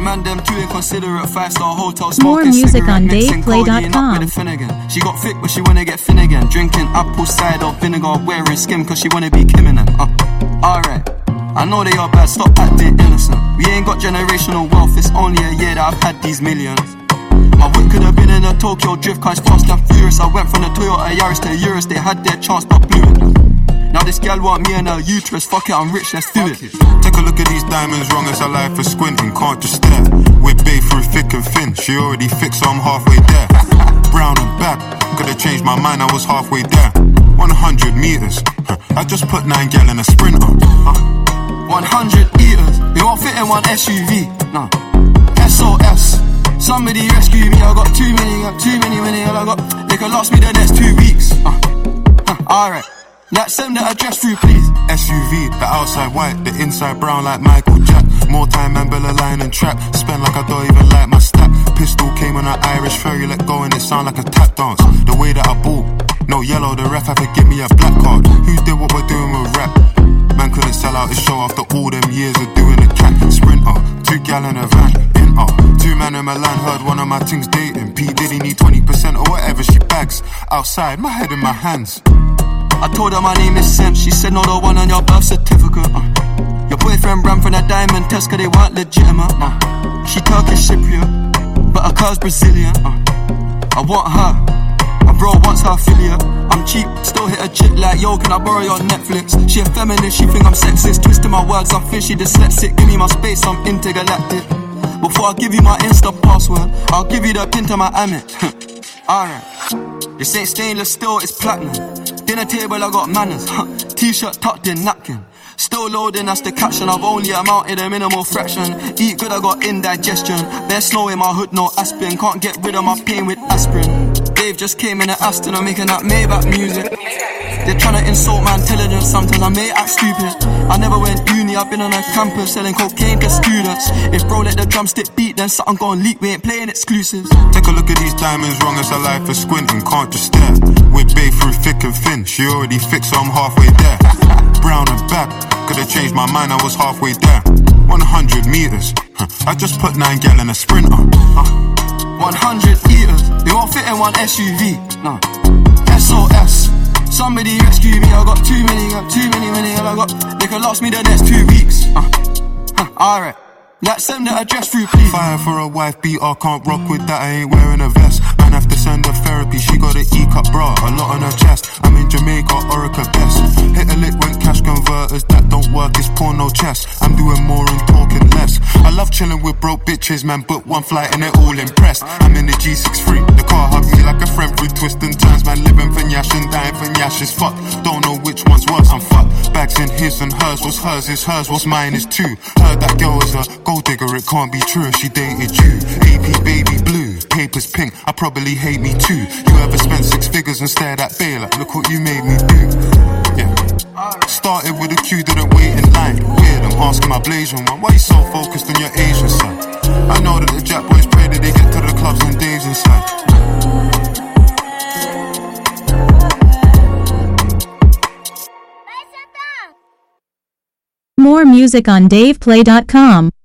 man, them too inconsiderate. 5-star hotel More smoking music cigarette, on mixing codeine up DavePlay.com. with a Finnegan. She got thick but she wanna get thin again. Drinking apple cider vinegar, wearing skim cause she wanna be Kim and them. Alright, I know they are bad, stop acting innocent. We ain't got generational wealth, it's only a year that I've had these millions. My whip could have been in a Tokyo drift car, it's fast and furious. I went from the Toyota Yaris to Urus, they had their chance but blew it. Now this gal want me and her uterus, fuck it, I'm rich, let's do it. Take a look at these diamonds, wrong as her life is squinting, can't just stare. With bae through thick and thin, she already fixed so I'm halfway there. Brown and back, could've changed my mind, I was halfway there. 100 meters, I just put 9 gal in a sprinter. 100 eaters, they won't fit in one SUV, no. SOS, somebody rescue me, I got too many, I got, they could last me the next 2 weeks. Alright, like send the address through please. SUV, the outside white, the inside brown like Michael Jack. More time man, Bella line and trap, spend like I don't even like my stack. Pistol came on an Irish ferry, let go and it sound like a tap dance. The way that I ball, no yellow, the ref had to give me a black card. Who did what we're doing with rap? Man couldn't sell out his show after all them years of doing a cat. Sprinter, 2 gal in a van, in 2 man in Milan, heard one of my things dating. P Diddy need 20% or whatever she bags. Outside, my head in my hands. I told her my name is Sam, she said no, the one on your birth certificate. Your boyfriend ran from the diamond test cause they weren't legitimate. She Turkish Cypriot, but her car's Brazilian. I want her, my bro wants her affiliate. I'm cheap, still hit a chick like, yo, can I borrow your Netflix? She a feminist, she think I'm sexist, twisting my words, I'm fishy, dyslexic. Give me my space, I'm intergalactic. Before I give you my Insta password, I'll give you the pin to my Amex. Alright, this ain't stainless steel, it's platinum. Dinner table, I got manners. T-shirt tucked in, napkin. Still loading, that's the caption. I've only amounted a minimal fraction. Eat good, I got indigestion. There's snow in my hood, no aspirin. Can't get rid of my pain with aspirin. Dave just came in the Aston, I'm making that Maybach music. They're trying to insult my intelligence, sometimes I may act stupid. I never went uni, I've been on a campus selling cocaine to students. If bro let the drumstick beat, then something gon' leak, we ain't playing exclusives. Take a look at these diamonds, wrong as her life is squinting, can't just stare. With bae through thick and thin, she already fixed so I'm halfway there. Brown and back, could've changed my mind, I was halfway there. 100 meters, I just put 9 gal in a sprinter. 100 eaters, they won't fit in one SUV, no. SOS, somebody rescue me, I got too many, I got, they could last me the next 2 weeks. Alright, like send the address through please. Fire for a wife beater, can't rock with that, I ain't wearing a vest. Man have to send her therapy, she got an E-cup bra, a lot on her chest. I'm in Jamaica, Orica best. Hit a lick when cash converters, that don't work, it's porno chess. I'm doing more and talking less. I love chilling with broke bitches, man, book one flight and they're all impressed. I'm in the G63, the car hugs me like a friend through twists and turns. Man living for Nyash and dying for Nyash is fucked. Don't know which one's worse, I'm fucked. Bags in his and hers, what's hers is hers, what's mine is too. Heard that girl was a gold digger, it can't be true if she dated you. AP baby blue, papers pink, I probably hate me too. You ever spent 6 figures and stared at bae like, look what you made me do. Yeah. Started with a queue, didn't wait in line. Weird, I'm asking my Blasian one, why you so focused on your Asian side? I know that the Jack boys pray that they get to the clubs and Dave's inside. More music on DavePlay.com.